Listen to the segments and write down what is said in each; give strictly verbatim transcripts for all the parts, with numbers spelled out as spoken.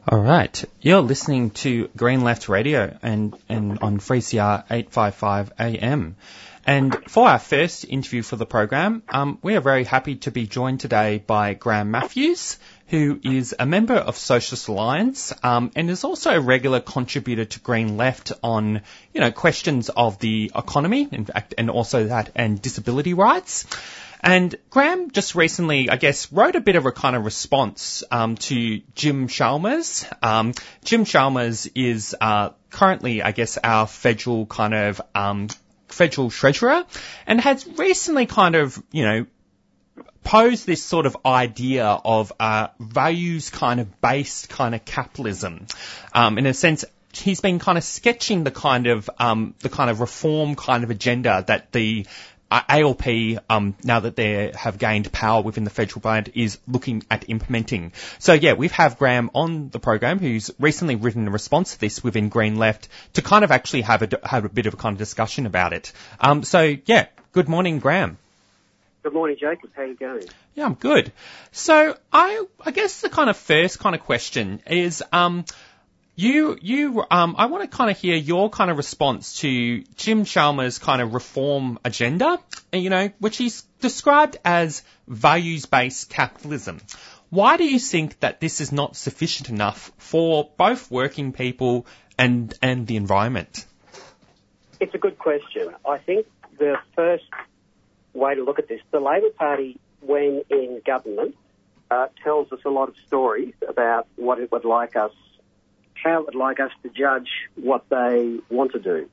All right. You're listening to Green Left Radio and, and on three C R eight fifty-five A M. And for our first interview for the program, um, we are very happy to be joined today by Graham Matthews, who is a member of Socialist Alliance um, and is also a regular contributor to Green Left on, you know, questions of the economy, in fact, and also that and disability rights. And Graham just recently, I guess, wrote a bit of a kind of response um, to Jim Chalmers. Um, Jim Chalmers is uh, currently, I guess, our federal kind of um, federal treasurer, and has recently kind of, you know, posed this sort of idea of uh, values kind of based kind of capitalism. Um, in a sense, he's been kind of sketching the kind of um, the kind of reform kind of agenda that the A L P, um, now that they have gained power within the federal budget, is looking at implementing. So yeah, we have Graham on the program, who's recently written a response to this within Green Left to kind of actually have a, have a bit of a kind of discussion about it. Um, so yeah, good morning, Graham. Good morning, Jacob. How are you going? Yeah, I'm good. So I, I guess the kind of first kind of question is, um, You, you, um, I want to kind of hear your kind of response to Jim Chalmers' kind of reform agenda, you know, which he's described as values-based capitalism. Why do you think that this is not sufficient enough for both working people and, and the environment? It's a good question. I think the first way to look at this, the Labor Party, when in government, uh, tells us a lot of stories about what it would like us how it would like us to judge what they want to do.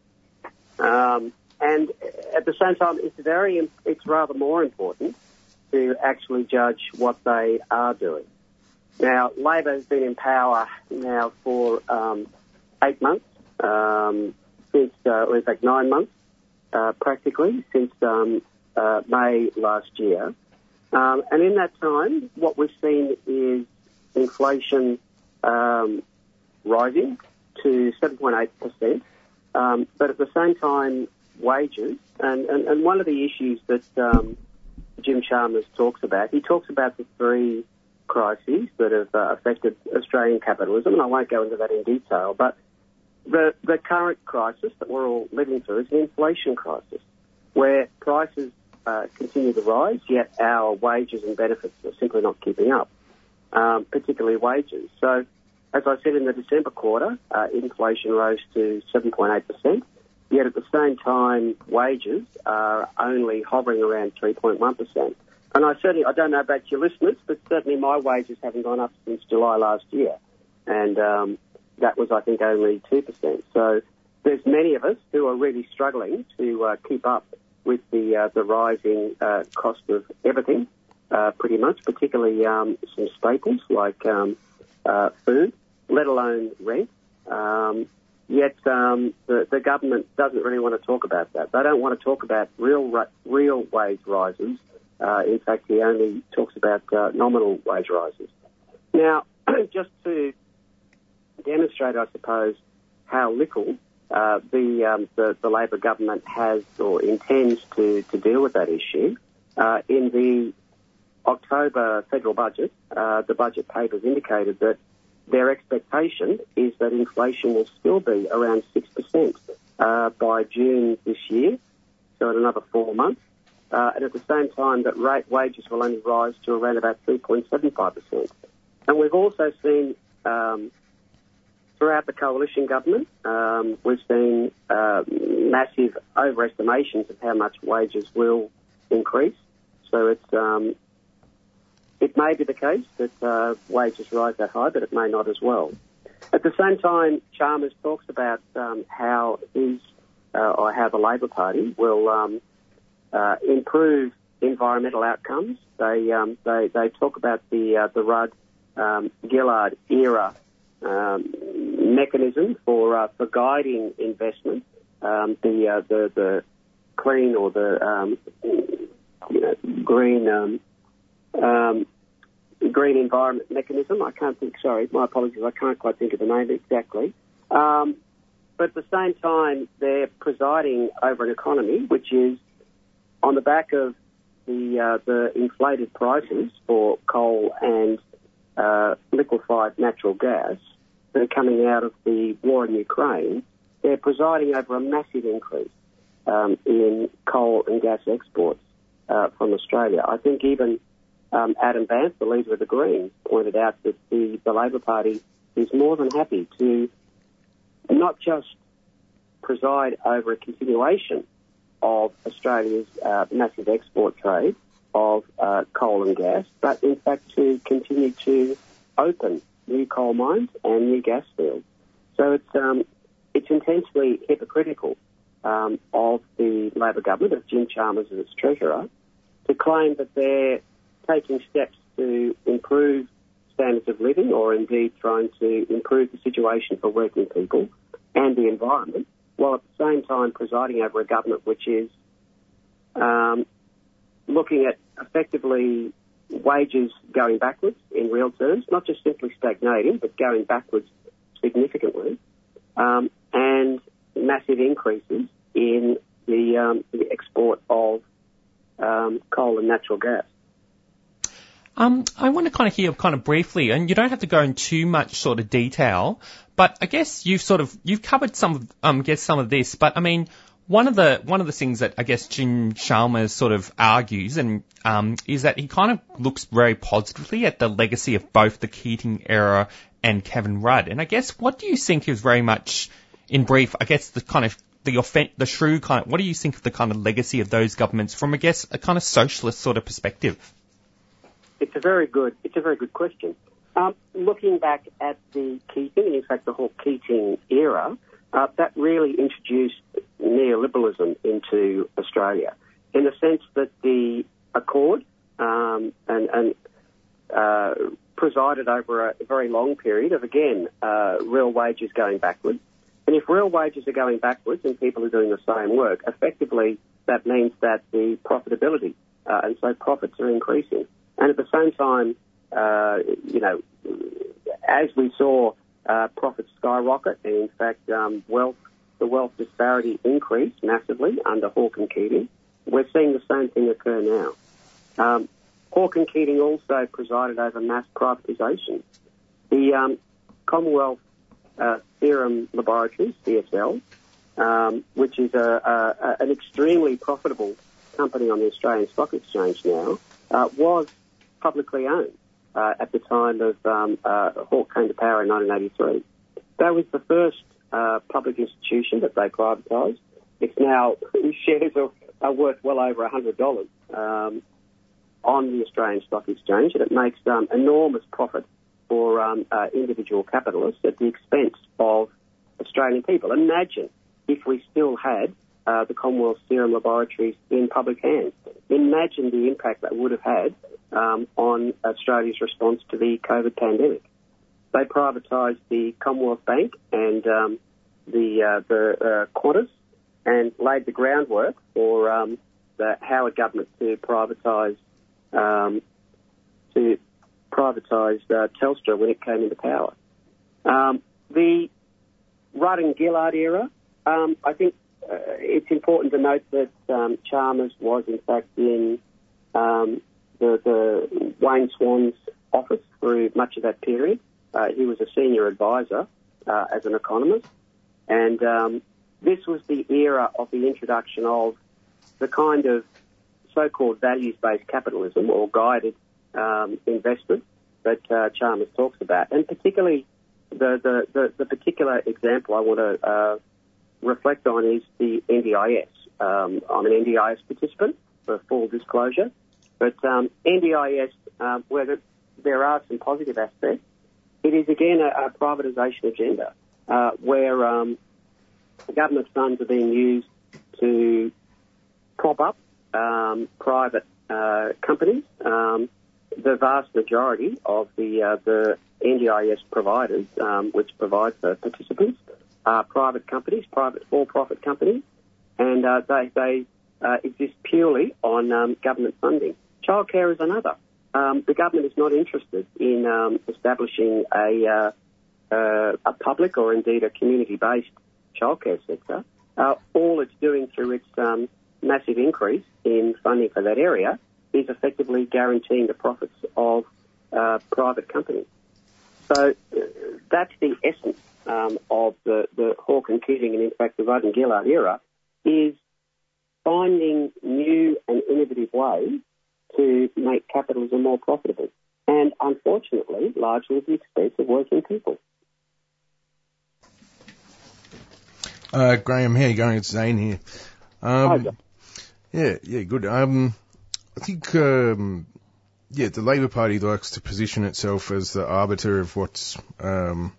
Um, and at the same time, it's very, it's rather more important to actually judge what they are doing. Now, Labor has been in power now for um, eight months, um, since, uh, or in fact, nine months, uh, practically, since um, uh, May last year. Um, and in that time, what we've seen is inflation um, rising to seven point eight percent, um, but at the same time, wages, and, and, and one of the issues that um, Jim Chalmers talks about, he talks about the three crises that have uh, affected Australian capitalism, and I won't go into that in detail, but the, the current crisis that we're all living through is an inflation crisis, where prices uh, continue to rise, yet our wages and benefits are simply not keeping up, um, particularly wages. So, as I said, in the December quarter, uh, inflation rose to seven point eight percent, yet at the same time, wages are only hovering around three point one percent. And I certainly, I don't know about your listeners, but certainly my wages haven't gone up since July last year. And um, that was, I think, only two percent. So there's many of us who are really struggling to uh, keep up with the, uh, the rising uh, cost of everything, uh, pretty much, particularly um, some staples like Um, Uh, food, let alone rent. Um, yet um, the, the government doesn't really want to talk about that. They don't want to talk about real real wage rises. Uh, in fact, he only talks about uh, nominal wage rises. Now, just to demonstrate, I suppose, how little uh, the, um, the the Labor government has or intends to, to deal with that issue, uh, in the October federal budget, uh, the budget papers indicated that their expectation is that inflation will still be around six percent uh, by June this year, so in another four months, uh, and at the same time that rate wages will only rise to around about three point seven five percent. And we've also seen um, throughout the coalition government, um, we've seen uh, massive overestimations of how much wages will increase. So it's um, It may be the case that uh, wages rise that high, but it may not as well. At the same time, Chalmers talks about um, how his uh, or how the Labor Party will um, uh, improve environmental outcomes. They um, they they talk about the uh, the Rudd um, Gillard era um, mechanism for uh, for guiding investment. Um, the uh, the the clean or the um, you know green. Um, Um, green environment mechanism. I can't think, sorry, my apologies, I can't quite think of the name exactly. Um, but at the same time, they're presiding over an economy which is on the back of the uh, the inflated prices for coal and uh, liquefied natural gas. that are coming out of the war in Ukraine, they're presiding over a massive increase um, in coal and gas exports uh, from Australia. I think even um, Adam Banff, the leader of the Greens, pointed out that the, the Labor Party is more than happy to not just preside over a continuation of Australia's uh, massive export trade of uh, coal and gas, but in fact to continue to open new coal mines and new gas fields. So it's um, it's intensely hypocritical um, of the Labor government, of Jim Chalmers as its treasurer, to claim that they're taking steps to improve standards of living, or indeed trying to improve the situation for working people and the environment, while at the same time presiding over a government which is um, looking at effectively wages going backwards in real terms, not just simply stagnating, but going backwards significantly, um, and massive increases in the, um, the export of um, coal and natural gas. Um, I want to kind of hear kind of briefly, and you don't have to go in too much sort of detail, but I guess you've sort of, you've covered some of, um, I guess some of this, but I mean, one of the, one of the things that I guess Jim Chalmers sort of argues and, um, is that he kind of looks very positively at the legacy of both the Keating era and Kevin Rudd. And I guess, what do you think is very much, in brief, I guess the kind of, the offen- the true kind of, what do you think of the kind of legacy of those governments from, I guess, a kind of socialist sort of perspective? It's a very good, it's a very good question. Um, looking back at the Keating, and in fact the whole Keating era, uh, that really introduced neoliberalism into Australia, in the sense that the Accord um, and, and uh, presided over a very long period of, again, uh, real wages going backwards. And if real wages are going backwards and people are doing the same work, effectively that means that the profitability, uh, and so profits are increasing. And at the same time, uh, you know, as we saw uh, profits skyrocket, and in fact, um, wealth, the wealth disparity increased massively under Hawke and Keating, we're seeing the same thing occur now. Um, Hawke and Keating also presided over mass privatisation. The um, Commonwealth uh, Serum Laboratories, C S L, um, which is a, a, a, an extremely profitable company on the Australian Stock Exchange now, uh, was publicly owned uh, at the time of um, uh, Hawke came to power in nineteen eighty-three. That was the first uh, public institution that they privatised. It's now, shares are, are worth well over one hundred dollars um, on the Australian Stock Exchange, and it makes um, enormous profit for um, uh, individual capitalists at the expense of Australian people. Imagine if we still had uh, the Commonwealth Serum Laboratories in public hands. Imagine the impact that would have had um, on Australia's response to the COVID pandemic. They privatised the Commonwealth Bank and um, the uh, the uh, Qantas, and laid the groundwork for um, the Howard government to privatise um, to privatise uh, Telstra when it came into power. Um, the Rudd and Gillard era, um, I think uh, it's important to note that um, Chalmers was in fact in um, the, the Wayne Swan's office through much of that period. Uh, he was a senior advisor uh, as an economist, and um, this was the era of the introduction of the kind of so-called values-based capitalism or guided um, investment that uh, Chalmers talks about, and particularly the, the, the, the particular example I want to uh, reflect on is the N D I S. Um, I'm an N D I S participant, for full disclosure, but um, N D I S, uh, where there are some positive aspects, it is again a, a privatisation agenda uh, where um, government funds are being used to prop up um, private uh, companies. Um, the vast majority of the uh, the N D I S providers, um, which provide for participants, are private companies, private for-profit companies, and uh, they, they uh, exist purely on um, government funding. Childcare is another. Um, the government is not interested in um, establishing a, uh, uh, a public or indeed a community-based childcare sector. Uh, all it's doing through its um, massive increase in funding for that area is effectively guaranteeing the profits of uh, private companies. So uh, that's the essence um, of the, the Hawke and Keating and, in fact, the Rudd and Gillard era, is finding new and innovative ways to make capitalism more profitable. And unfortunately, largely at the expense of working people. Uh, Graham, how are you going? It's Zane here. Um, Hi, John. Yeah, yeah, good. Um, I think, um, yeah, the Labor Party likes to position itself as the arbiter of what's, um,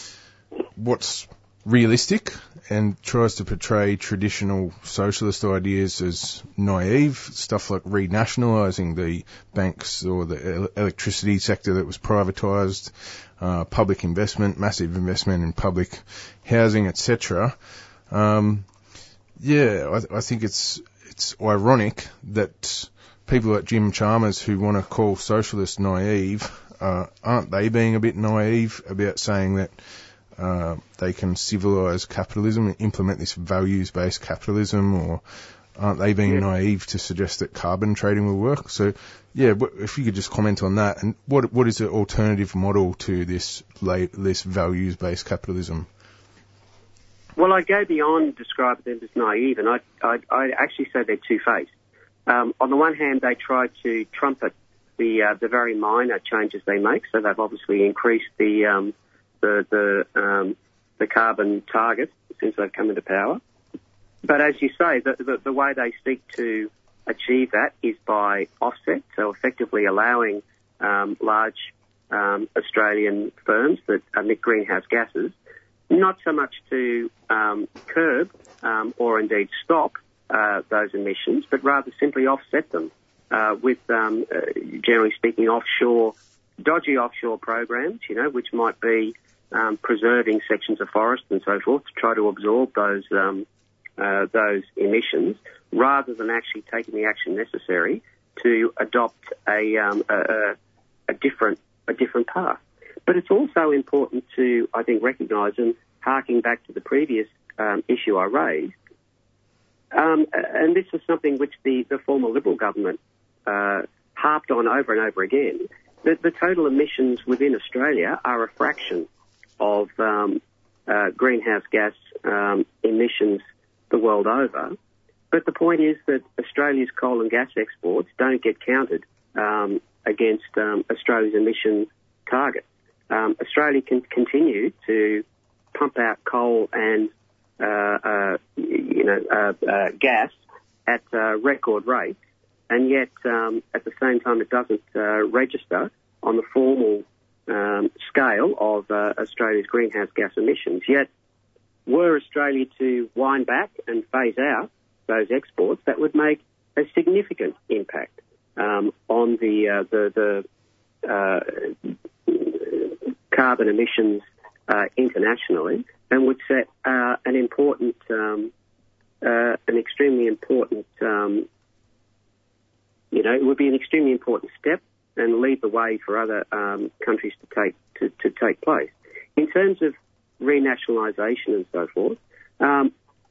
what's realistic and tries to portray traditional socialist ideas as naive, stuff like renationalising the banks or the electricity sector that was privatised, uh, public investment, massive investment in public housing, et cetera. Um, yeah, I, I think it's it's ironic that people like Jim Chalmers, who want to call socialists naive, uh, aren't they being a bit naive about saying that uh, they can civilise capitalism and implement this values-based capitalism, or aren't they being yeah. naive to suggest that carbon trading will work? So, yeah, if you could just comment on that, and what what is the alternative model to this this values-based capitalism? Well, I go beyond describing them as naive, and I I, I actually say they're two-faced. Um, on the one hand, they try to trumpet the uh, the very minor changes they make, so they've obviously increased the um, the the, um, the carbon target since they've come into power. But as you say, the, the, the way they seek to achieve that is by offset, so effectively allowing um, large um, Australian firms that emit greenhouse gases not so much to um, curb um, or indeed stop uh, those emissions, but rather simply offset them uh, with, um, uh, generally speaking, offshore, dodgy offshore programs, you know, which might be um, preserving sections of forest and so forth to try to absorb those um, uh, those emissions, rather than actually taking the action necessary to adopt a, um, a, a different a different path. But it's also important to, I think, recognise, and harking back to the previous um, issue I raised, um, and this is something which the, the former Liberal government uh, harped on over and over again, that the total emissions within Australia are a fraction of um, uh, greenhouse gas um, emissions the world over. But the point is that Australia's coal and gas exports don't get counted um, against um, Australia's emission target. Um, Australia can continue to pump out coal and uh, uh, you know uh, uh, gas at uh, record rates, and yet um, at the same time it doesn't uh, register on the formal um, scale of uh, Australia's greenhouse gas emissions. Yet, were Australia to wind back and phase out those exports, that would make a significant impact um, on the uh, the, the uh, carbon emissions uh, internationally, and would set uh, an important, um, uh, an extremely important, um, you know, it would be an extremely important step and lead the way for other um, countries to take to, to take place. In terms of renationalisation and so forth, um,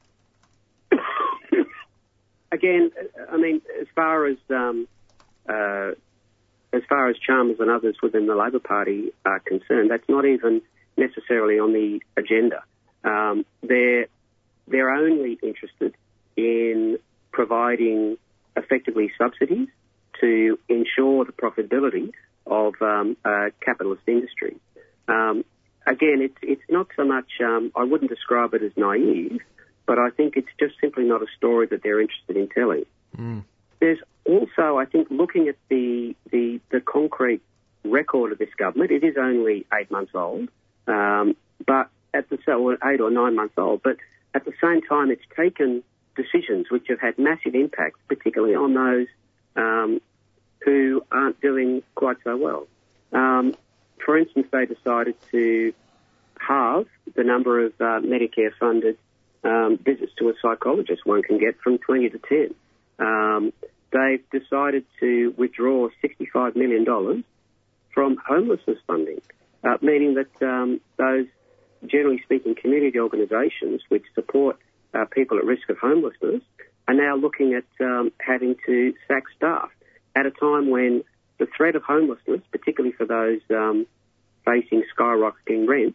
again, I mean, as far as um, uh, as far as Chalmers and others within the Labor Party are concerned, that's not even necessarily on the agenda. Um, they're they're only interested in providing effectively subsidies to ensure the profitability of um, uh, capitalist industries. Um, again, it's it's not so much. Um, I wouldn't describe it as naive, but I think it's just simply not a story that they're interested in telling. Mm. There's also, I think, looking at the, the the concrete record of this government. It is only eight months old, um, but at the so eight or nine months old. But at the same time, it's taken decisions which have had massive impacts, particularly on those um, who aren't doing quite so well. Um, for instance, they decided to halve the number of uh, Medicare-funded um, visits to a psychologist one can get from twenty to ten. Um, they've decided to withdraw sixty-five million dollars from homelessness funding, uh, meaning that um, those, generally speaking, community organisations which support uh, people at risk of homelessness are now looking at um, having to sack staff at a time when the threat of homelessness, particularly for those um, facing skyrocketing rents,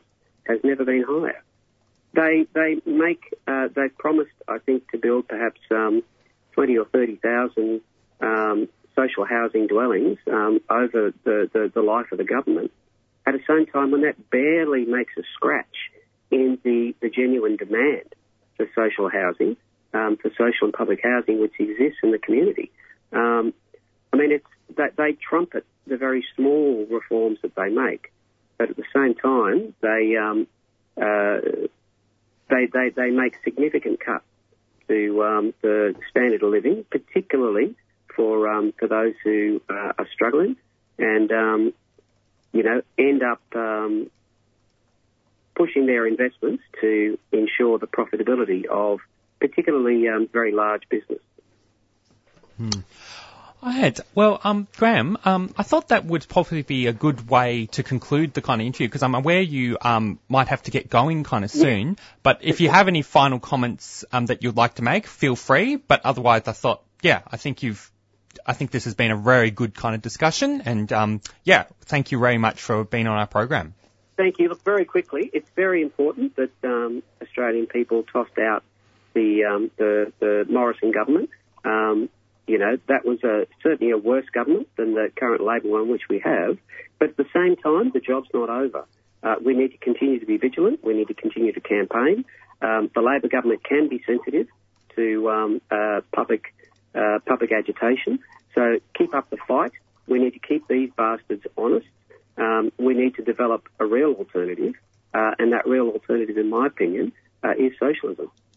has never been higher. They they make uh, they've promised, I think, to build perhaps um, twenty or thirty thousand um, social housing dwellings um, over the, the, the life of the government. At the same time, when that barely makes a scratch in the, the genuine demand for social housing, um, for social and public housing which exists in the community. Um, I mean, it's that they trumpet the very small reforms that they make, but at the same time, they um, uh, they, they they make significant cuts to um, the standard of living, particularly for um, for those who uh, are struggling, and um, you know end up um, pushing their investments to ensure the profitability of particularly um, very large business. Hmm. I had. Well, um, Graham, um, I thought that would probably be a good way to conclude the kind of interview, because I'm aware you um, might have to get going kind of soon. Yeah. But if you have any final comments um, that you'd like to make, feel free. But otherwise, I thought, yeah, I think you've, I think this has been a very good kind of discussion. And um, yeah, thank you very much for being on our program. Thank you. Look, very quickly, it's very important that um, Australian people tossed out the um, the, the Morrison government. Um, You know, that was a, certainly a worse government than the current Labor one, which we have. But at the same time, the job's not over. Uh, we need to continue to be vigilant. We need to continue to campaign. Um, the Labor government can be sensitive to um, uh, public uh, public agitation. So keep up the fight. We need to keep these bastards honest. Um, we need to develop a real alternative, uh, and that real alternative, in my opinion, uh, is socialism.